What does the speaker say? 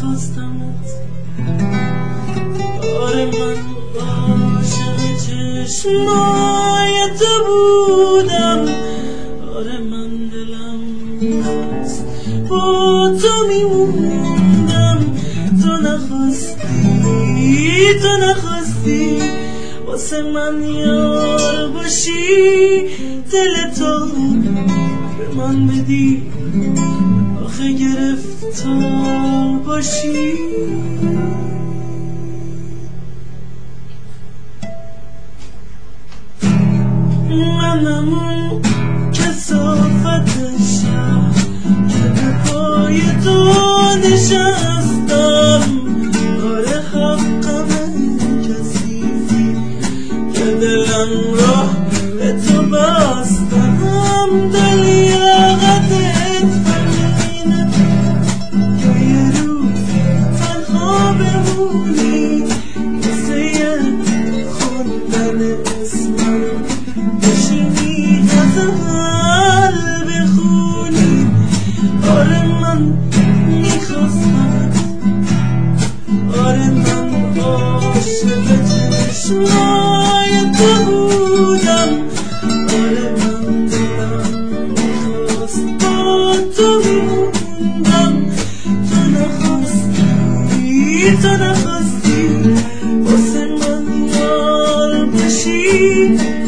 میخواستمت. آره من عاشق چشمای تو بودم. آره من دلم میخواست با تو میموندم. تو نخواستی واسه من یار باشی، دل تو به من بدی آخه گرفتار باشی. منم اون کثافت شهر که به پای تو نشستم. آره حقمه کثیفی که دلم راه به تو بستم. دل یاقتت فرینه که یه روز تنها بمونی واسه خوندن اسمم بشینی غزل بخونی. آره من میخواستمت. آره من عاشق چشمای تو بودم. آره من دلم میخواست با تو میموندم. تو نخواستی واسه من یار باشی.